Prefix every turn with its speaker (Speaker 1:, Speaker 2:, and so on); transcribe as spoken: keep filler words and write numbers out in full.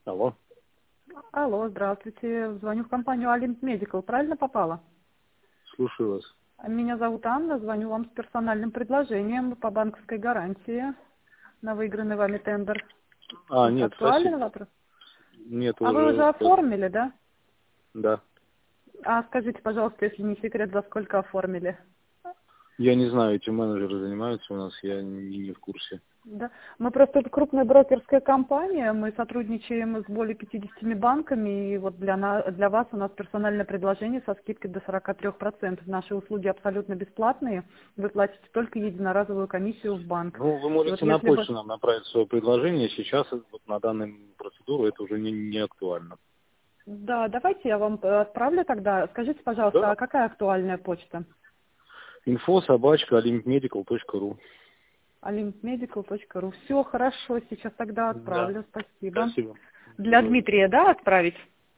Speaker 1: Алло.
Speaker 2: Алло, здравствуйте. Звоню в компанию Olymp Medical. Правильно попала?
Speaker 1: Слушаю вас.
Speaker 2: Меня зовут Анна. Звоню вам с персональным предложением по банковской гарантии на выигранный вами тендер.
Speaker 1: А, нет,
Speaker 2: Актуален
Speaker 1: спасибо.
Speaker 2: вопрос?
Speaker 1: Нет,
Speaker 2: А вы уже
Speaker 1: уже...
Speaker 2: оформили, да?
Speaker 1: Да.
Speaker 2: А скажите, пожалуйста, если не секрет, за сколько оформили?
Speaker 1: Я не знаю, этим менеджеры занимаются у нас, я не, не в курсе.
Speaker 2: Да. Мы просто это крупная брокерская компания, мы сотрудничаем с более пятидесятью банками, и вот для, на, для вас у нас персональное предложение со скидкой до сорока трёх процентов. Наши услуги абсолютно бесплатные, вы платите только единоразовую комиссию в банк.
Speaker 1: Ну, вы
Speaker 2: И вот
Speaker 1: можете на
Speaker 2: если бы...
Speaker 1: почту нам направить свое предложение. Сейчас, вот на данную процедуру, это уже не, не актуально.
Speaker 2: Да, давайте я вам отправлю тогда. Скажите, пожалуйста,
Speaker 1: Да.
Speaker 2: а какая актуальная почта?
Speaker 1: Инфо собачка олимпмедикал точка ру.
Speaker 2: олимп медикал точка ру. Все хорошо, сейчас тогда
Speaker 1: Да.
Speaker 2: отправлю. Спасибо.
Speaker 1: Спасибо.
Speaker 2: Для
Speaker 1: Здоровья.
Speaker 2: Дмитрия, да, отправить?